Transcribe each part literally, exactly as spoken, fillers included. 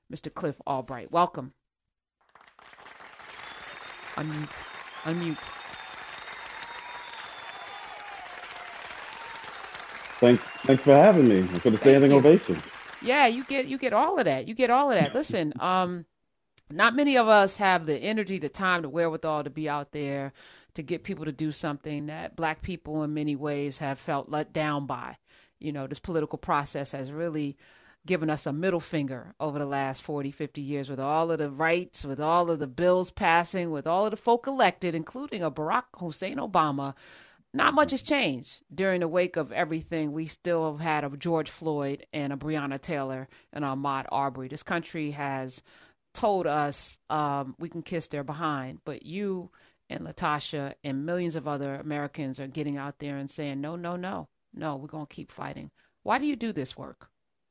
Mister Cliff Albright. Welcome. Unmute. Unmute. Thanks, thanks for having me and for the Thank standing you. ovation. Yeah, you get you get all of that. You get all of that. Listen, um, not many of us have the energy, the time, the wherewithal to be out there to get people to do something that Black people in many ways have felt let down by. You know, this political process has really given us a middle finger over the last forty, fifty years with all of the rights, with all of the bills passing, with all of the folk elected, including a Barack Hussein Obama. Not much has changed during the wake of everything. We still have had a George Floyd and a Breonna Taylor and a Ahmaud Arbery. This country has told us um, we can kiss their behind, but you and Latasha and millions of other Americans are getting out there and saying, no, no, no, no, we're going to keep fighting. Why do you do this work?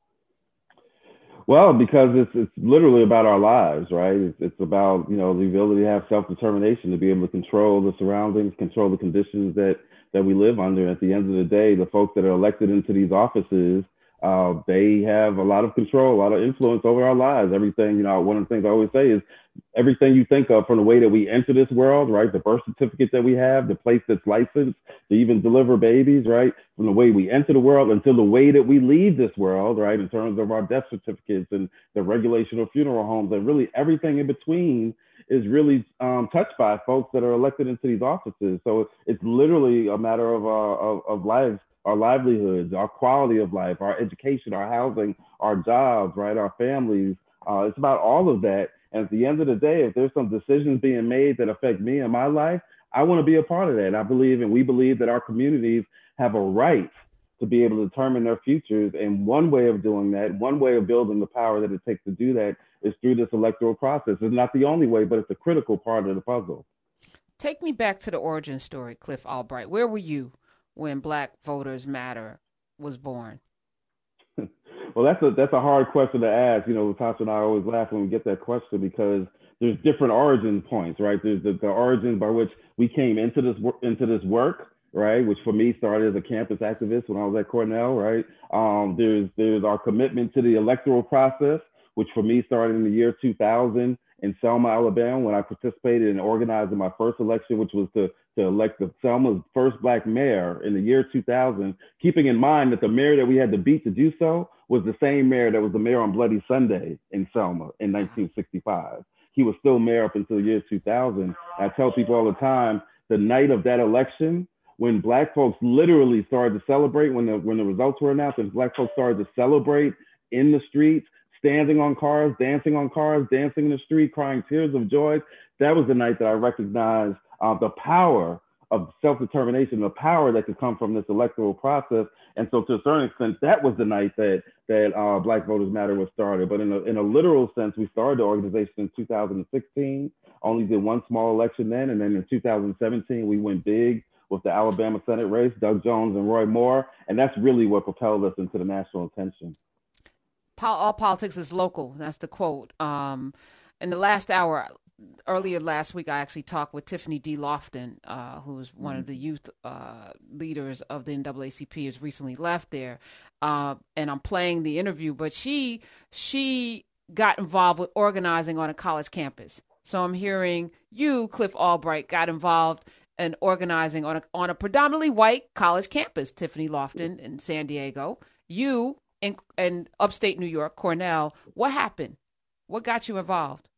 Well, because it's it's literally about our lives, right? It's, it's about you know the ability to have self determination, to be able to control the surroundings, control the conditions that that we live under. At the end of the day, the folks that are elected into these offices, uh, they have a lot of control, a lot of influence over our lives. Everything, you know, one of the things I always say is everything you think of from the way that we enter this world, right? The birth certificate that we have, the place that's licensed to even deliver babies, right? From the way we enter the world until the way that we leave this world, right? In terms of our death certificates and the regulation of funeral homes and really everything in between is really um, touched by folks that are elected into these offices. So it's literally a matter of, uh, of, of lives, our livelihoods, our quality of life, our education, our housing, our jobs, right? Our families. Uh, it's about all of that. And at the end of the day, if there's some decisions being made that affect me and my life, I want to be a part of that. I believe and we believe that our communities have a right to be able to determine their futures. And one way of doing that, one way of building the power that it takes to do that is through this electoral process. It's not the only way, but it's a critical part of the puzzle. Take me back to the origin story, Cliff Albright. Where were you when Black Voters Matter was born? Well, that's a that's a hard question to ask. You know, Tasha and I always laugh when we get that question because there's different origin points, right? There's the, the origin by which we came into this into this work, right? Which for me started as a campus activist when I was at Cornell, right? Um, there's there's our commitment to the electoral process, which for me started in the year two thousand in Selma, Alabama, when I participated in organizing my first election, which was to to elect the Selma's first black mayor in the year two thousand, keeping in mind that the mayor that we had to beat to do so was the same mayor that was the mayor on Bloody Sunday in Selma in nineteen sixty-five. He was still mayor up until the year two thousand. I tell people all the time, the night of that election, when black folks literally started to celebrate, when the when the results were announced, and black folks started to celebrate in the streets, standing on cars, dancing on cars, dancing in the street, crying tears of joy. That was the night that I recognized uh, the power of self-determination, the power that could come from this electoral process. And so to a certain extent, that was the night that that uh, Black Voters Matter was started. But in a, in a literal sense, we started the organization in two thousand sixteen, only did one small election then. And then in two thousand seventeen, we went big with the Alabama Senate race, Doug Jones and Roy Moore. And that's really what propelled us into the national attention. All politics is local. That's the quote. Um, in the last hour, earlier last week, I actually talked with Tiffany D. Lofton, uh, who's one of the youth uh, leaders of the N double A C P, has recently left there, uh, and I'm playing the interview. But she she got involved with organizing on a college campus. So I'm hearing you, Cliff Albright, got involved in organizing on a on a predominantly white college campus, Tiffany Lofton in San Diego. You in in upstate New York, Cornell. What happened? What got you involved?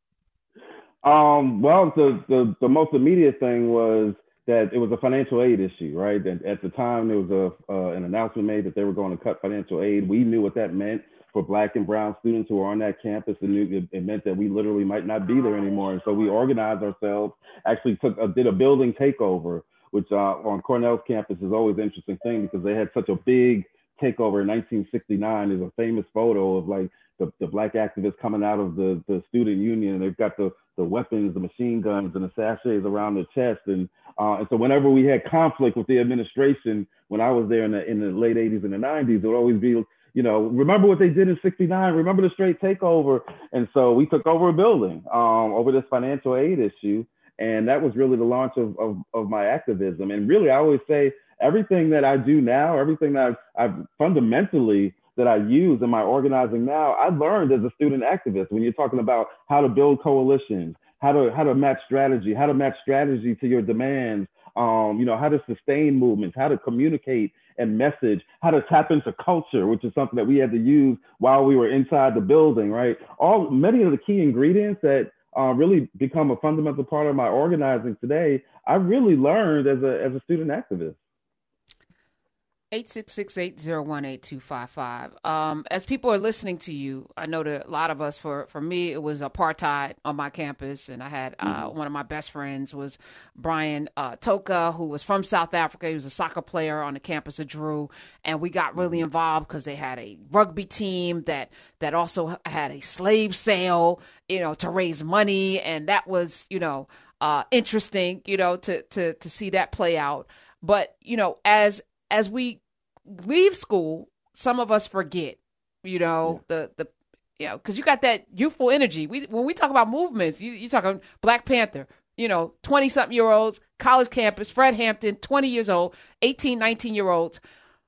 Um, well, the, the, the most immediate thing was that it was a financial aid issue, right? And at the time, there was a uh, an announcement made that they were going to cut financial aid. We knew what that meant for Black and Brown students who were on that campus. And it, it meant that we literally might not be there anymore. And so we organized ourselves, actually took a, did a building takeover, which uh, on Cornell's campus is always an interesting thing because they had such a big takeover in nineteen sixty-nine. There's a famous photo of like the, the black activists coming out of the, the student union, and they've got the, the weapons, the machine guns, and the sachets around their chest. And uh, and so whenever we had conflict with the administration, when I was there in the in the late eighties and the nineties, it would always be, you know, remember what they did in sixty-nine, remember the straight takeover. And so we took over a building um, over this financial aid issue. And that was really the launch of, of, of my activism. And really, I always say everything that I do now, everything that I've, I've fundamentally that I use in my organizing now, I learned as a student activist when you're talking about how to build coalitions, how to how to match strategy, how to match strategy to your demands, um, you know, how to sustain movements, how to communicate and message, how to tap into culture, which is something that we had to use while we were inside the building, right? All many of the key ingredients that uh, really become a fundamental part of my organizing today, I really learned as a as a student activist. eight six six, eight zero one, eight two five five. Um, as people are listening to you, I know that a lot of us, for, for me, it was apartheid on my campus. And I had uh, mm-hmm. one of my best friends was Brian uh, Toka, who was from South Africa. He was a soccer player on the campus of Drew. And we got really involved because they had a rugby team that, that also had a slave sale, you know, to raise money. And that was, you know, uh, interesting, you know, to, to, to see that play out. But, you know, as as we leave school, some of us forget, you know, yeah. the, the, you know, cause you got that youthful energy. We, when we talk about movements, you, you talking Black Panther, you know, twenty something year olds, college campus, Fred Hampton, twenty years old, eighteen, nineteen year olds.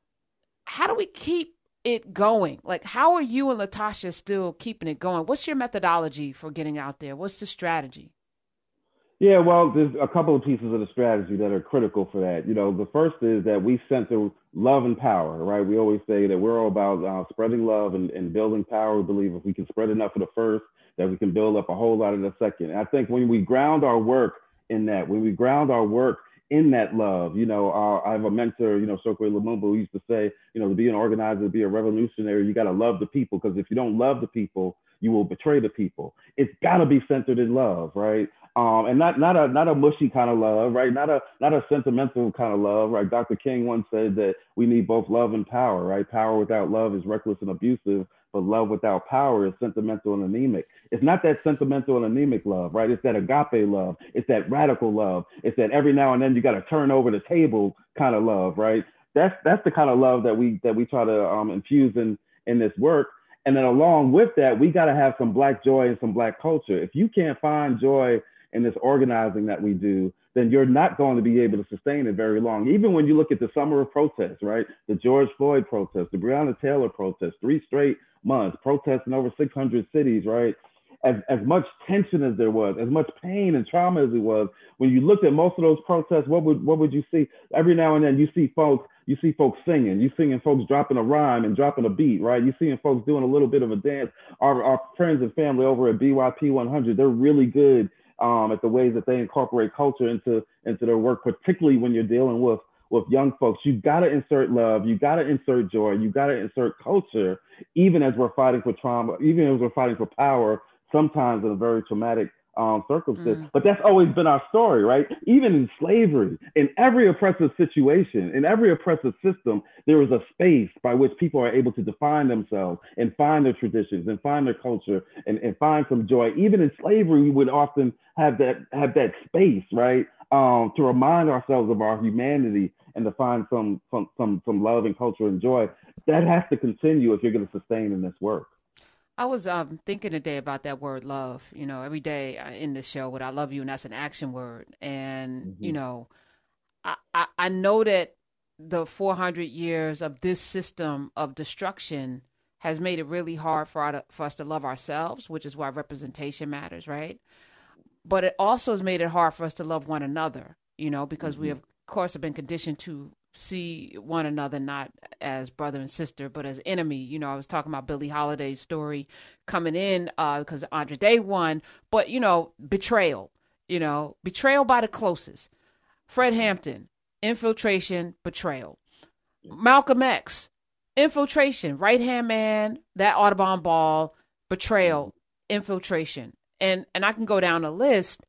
How do we keep it going? Like, how are you and Latasha still keeping it going? What's your methodology for getting out there? What's the strategy? Yeah, well, there's a couple of pieces of the strategy that are critical for that. You know, the first is that we center love and power, right? We always say that we're all about uh, spreading love and, and building power. We believe if we can spread enough of the first, that we can build up a whole lot of the second. And I think when we ground our work in that, when we ground our work in that love, you know, uh, I have a mentor, you know, Chokwe Lumumba, who used to say, you know, to be an organizer, to be a revolutionary, you got to love the people, because if you don't love the people, you will betray the people. It's got to be centered in love, right? Um, and not not a not a mushy kind of love, right? Not a not a sentimental kind of love, right? Doctor King once said that we need both love and power, right? Power without love is reckless and abusive, but love without power is sentimental and anemic. It's not that sentimental and anemic love, right? It's that agape love. It's that radical love. It's that every now and then you got to turn over the table kind of love, right? That's that's the kind of love that we that we try to um, infuse in in this work. And then along with that, we got to have some Black joy and some Black culture. If you can't find joy in this organizing that we do, then you're not going to be able to sustain it very long. Even when you look at the summer of protests, right? The George Floyd protest, the Breonna Taylor protest, three straight months, protests in over six hundred cities, right? As, as much tension as there was, as much pain and trauma as it was, when you looked at most of those protests, what would what would you see? Every now and then you see folks, you see folks singing, you seeing folks dropping a rhyme and dropping a beat, right? You seeing folks doing a little bit of a dance. Our, our friends and family over at B Y P one hundred, they're really good Um, at the ways that they incorporate culture into into their work, particularly when you're dealing with with young folks. You got to insert love, you got to insert joy, you got to insert culture, even as we're fighting for trauma, even as we're fighting for power, sometimes in a very traumatic um, circumstance. Mm. But that's always been our story, right? Even in slavery, in every oppressive situation, in every oppressive system, there is a space by which people are able to define themselves and find their traditions and find their culture and, and find some joy. Even in slavery, we would often have that have that space, right, um, to remind ourselves of our humanity and to find some some some some love and culture and joy. That has to continue if you're going to sustain in this work. I was um, thinking today about that word love. You know, every day in the show, with I love you, and that's an action word. And, mm-hmm. you know, I, I, I know that the four hundred years of this system of destruction has made it really hard for, our, for us to love ourselves, which is why representation matters, right? But it also has made it hard for us to love one another, you know, because mm-hmm. we, have, of course, have been conditioned to see one another not as brother and sister, but as enemy. You know, I was talking about Billie Holiday's story coming in uh, because Andra Day won, but, you know, betrayal, you know, betrayal by the closest. Fred Hampton, infiltration, betrayal. Malcolm X, infiltration, right-hand man, that Audubon ball, betrayal, infiltration. And and I can go down a list.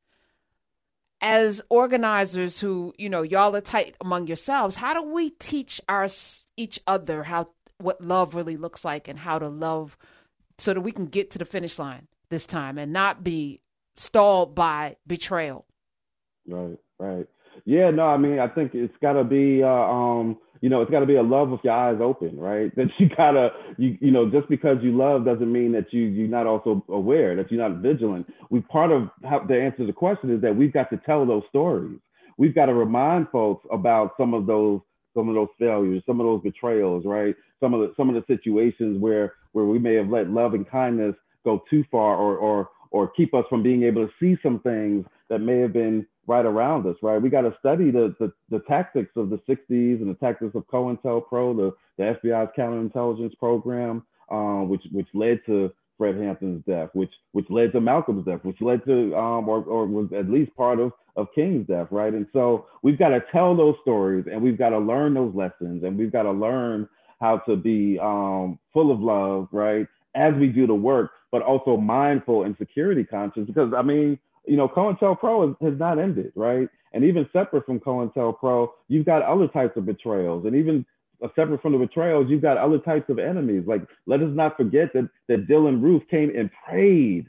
As organizers who, you know, y'all are tight among yourselves, how do we teach our each other how what love really looks like and how to love so that we can get to the finish line this time and not be stalled by betrayal? Right, right. Yeah, no, I mean, I think it's got to be, uh, um, you know, it's got to be a love with your eyes open, right? That you gotta, you, you know, just because you love doesn't mean that you you're not also aware, that you're not vigilant. We part of how to answer the question is that we've got to tell those stories. We've got to remind folks about some of those some of those failures, some of those betrayals, right? some of the some of the situations where where we may have let love and kindness go too far, or or or keep us from being able to see some things that may have been right around us, right? We got to study the, the the tactics of the sixties and the tactics of COINTELPRO, the, the F B I's counterintelligence program, uh, which which led to Fred Hampton's death, which which led to Malcolm's death, which led to um, or, or was at least part of of King's death, right? And so we've got to tell those stories, and we've got to learn those lessons, and we've got to learn how to be um, full of love, right, as we do the work, but also mindful and security conscious. Because I mean, you know, COINTELPRO has, has not ended, right? And even separate from COINTELPRO, you've got other types of betrayals, and even separate from the betrayals, you've got other types of enemies. Like, let us not forget that that Dylann Roof came and prayed,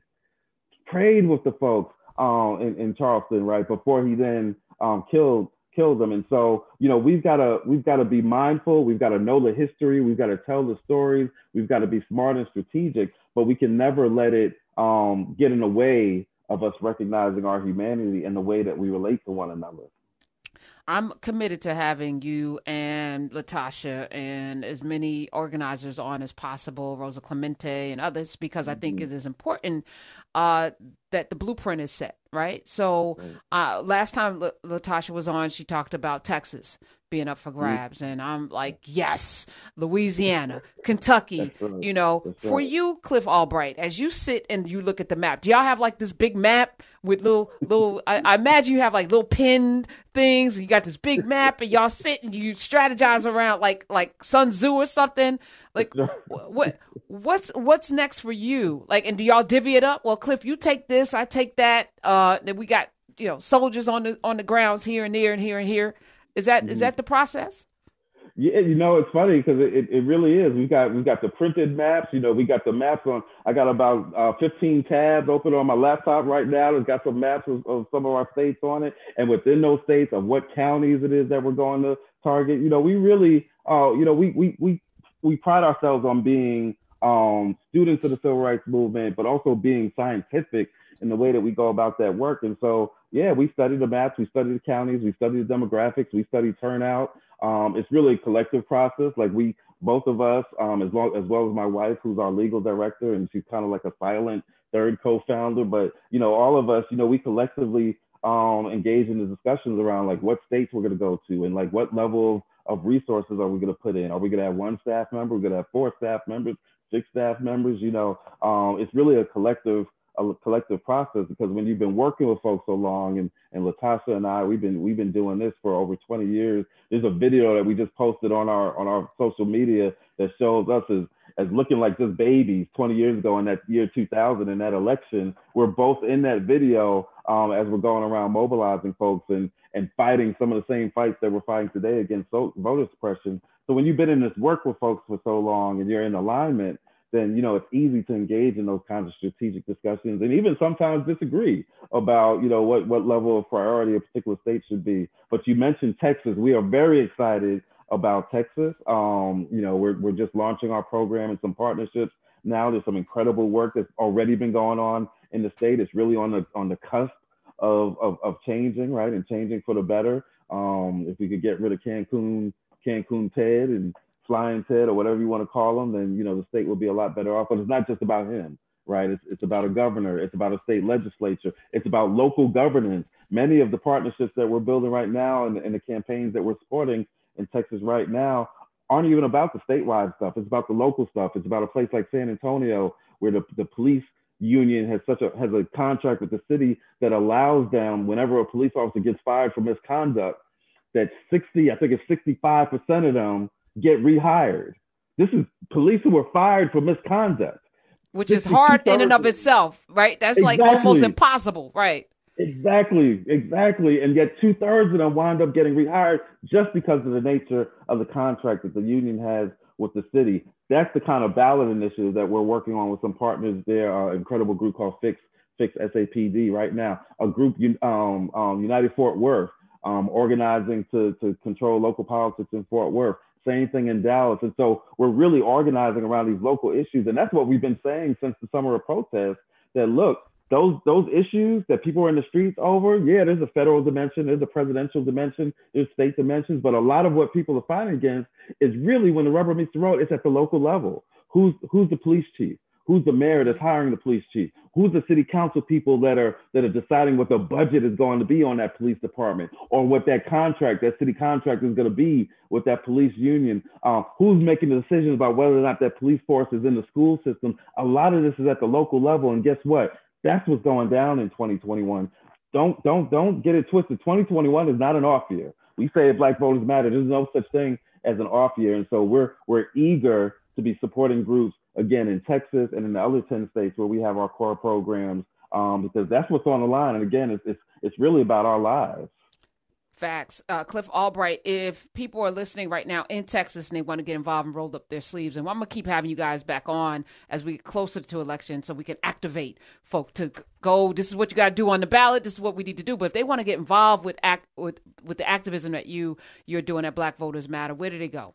prayed with the folks um, in, in Charleston, right, before he then um, killed killed them. And so, you know, we've got to we've got to be mindful. We've got to know the history. We've got to tell the stories. We've got to be smart and strategic, but we can never let it um, get in the way of us recognizing our humanity and the way that we relate to one another. I'm committed to having you and Latasha and as many organizers on as possible, Rosa Clemente and others, because I think mm-hmm. it is important uh, that the blueprint is set, right? So uh, last time L- Latasha was on, she talked about Texas being up for grabs. Mm-hmm. And I'm like, yes, Louisiana, Kentucky, right. you know, That's for right. you, Cliff Albright, as you sit and you look at the map, do y'all have like this big map with little, little, I, I imagine you have like little pinned things. You got this big map and y'all sit and you strategize around like, like Sun Tzu or something. Like what, what's, what's next for you? Like, and do y'all divvy it up? Well, Cliff, you take this, I take that. Uh, then we got, you know, soldiers on the, on the grounds here and there and here and here. Is that is that the process? Yeah, you know, it's funny because it, it really is. We got we got the printed maps. You know, we got the maps on. I got about uh, fifteen tabs open on my laptop right now. It's got some maps of, of some of our states on it, and within those states of what counties it is that we're going to target. You know, we really, uh, you know, we we we we pride ourselves on being um, students of the civil rights movement, but also being scientific in the way that we go about that work. And so, yeah, we study the maps, we study the counties, we study the demographics, we study turnout. Um, it's really a collective process. Like we, both of us, um, as, long, as well as my wife, who's our legal director, and she's kind of like a silent third co-founder. But, you know, all of us, you know, we collectively um, engage in the discussions around like what states we're going to go to and like what level of, of resources are we going to put in? Are we going to have one staff member? We're going to have four staff members, six staff members? You know, um, it's really a collective a collective process, because when you've been working with folks so long, and, and Latasha and I, we've been we've been doing this for over twenty years. There's a video that we just posted on our on our social media that shows us as as looking like just babies twenty years ago in that year two thousand in that election. We're both in that video um, as we're going around mobilizing folks and and fighting some of the same fights that we're fighting today against so, voter suppression. So when you've been in this work with folks for so long and you're in alignment, then, you know, it's easy to engage in those kinds of strategic discussions and even sometimes disagree about, you know, what, what level of priority a particular state should be. But you mentioned Texas. We are very excited about Texas. Um, you know, we're, we're just launching our program and some partnerships now. There's some incredible work that's already been going on in the state. It's really on the on the cusp of, of, of changing, right, and changing for the better. Um, if we could get rid of Cancun, Cancun Ted and Flying Ted, or whatever you want to call him, then, you know, the state will be a lot better off. But it's not just about him, right? It's, it's about a governor. It's about a state legislature. It's about local governance. Many of the partnerships that we're building right now and, and the campaigns that we're supporting in Texas right now aren't even about the statewide stuff. It's about the local stuff. It's about a place like San Antonio, where the, the police union has such a has a contract with the city that allows them, whenever a police officer gets fired for misconduct, that sixty, I think it's sixty-five percent of them get rehired. This is police who were fired for misconduct. Which is hard in and of itself, right? That's exactly. like almost impossible, right? Exactly, exactly. And yet two thirds of them wind up getting rehired just because of the nature of the contract that the union has with the city. That's the kind of ballot initiative that we're working on with some partners there, an incredible group called Fix, Fix S A P D right now, a group, um, um, United Fort Worth, um, organizing to, to control local politics in Fort Worth. Same thing in Dallas. And so we're really organizing around these local issues. And that's what we've been saying since the summer of protest, that look, those those issues that people are in the streets over, yeah, there's a federal dimension, there's a presidential dimension, there's state dimensions, but a lot of what people are fighting against is really when the rubber meets the road, it's at the local level. Who's who's the police chief? Who's the mayor that's hiring the police chief? Who's the city council people that are that are deciding what the budget is going to be on that police department, or what that contract, that city contract is going to be with that police union? Uh, who's making the decisions about whether or not that police force is in the school system? A lot of this is at the local level, and guess what? That's what's going down in twenty twenty-one. Don't don't don't get it twisted. twenty twenty-one is not an off year. We say Black Voters Matter. There's no such thing as an off year, and so we're we're eager to be supporting groups again in Texas and in the other ten states where we have our core programs, um, because that's what's on the line. And again, it's it's, it's really about our lives. Facts. Uh, Cliff Albright, if people are listening right now in Texas and they want to get involved and roll up their sleeves, and I'm going to keep having you guys back on as we get closer to election so we can activate folk to go, this is what you got to do on the ballot, this is what we need to do. But if they want to get involved with act with, with the activism that you, you're doing at Black Voters Matter, where do they go?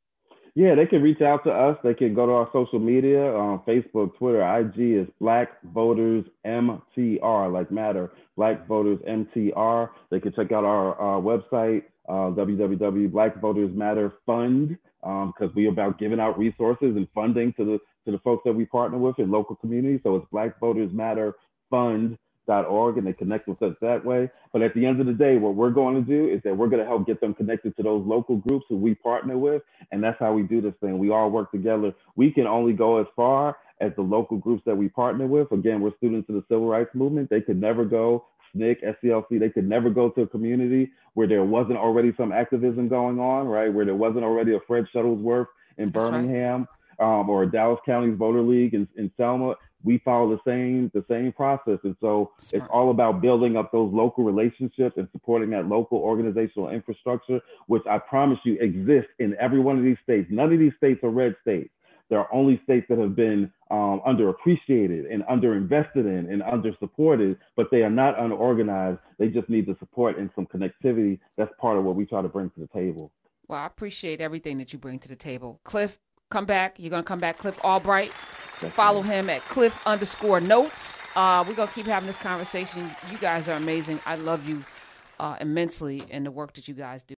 Yeah, they can reach out to us. They can go to our social media, um, Facebook, Twitter, I G is Black Voters M T R, like matter, Black Voters M T R. They can check out our, our website, uh, w w w dot black voters matter fund, because um, we're about giving out resources and funding to the to the folks that we partner with in local communities. So it's Black Voters Matter Fund. Dot org, and they connect with us that way. But at the end of the day, what we're going to do is that we're going to help get them connected to those local groups who we partner with. And that's how we do this thing. We all work together. We can only go as far as the local groups that we partner with. Again, we're students of the civil rights movement. They could never go, S N C C, S C L C, they could never go to a community where there wasn't already some activism going on, right? Where there wasn't already a Fred Shuttlesworth in Birmingham, right. um, or a Dallas County's Voter League in, in Selma. We follow the same the same process. And so Smart. It's all about building up those local relationships and supporting that local organizational infrastructure, which I promise you exists in every one of these states. None of these states are red states. There are only states that have been um, underappreciated and underinvested in and undersupported, but they are not unorganized. They just need the support and some connectivity. That's part of what we try to bring to the table. Well, I appreciate everything that you bring to the table. Cliff, come back. You're going to come back, Cliff Albright. Follow him at Cliff underscore notes. Uh, we're going to keep having this conversation. You guys are amazing. I love you uh, immensely in the work that you guys do.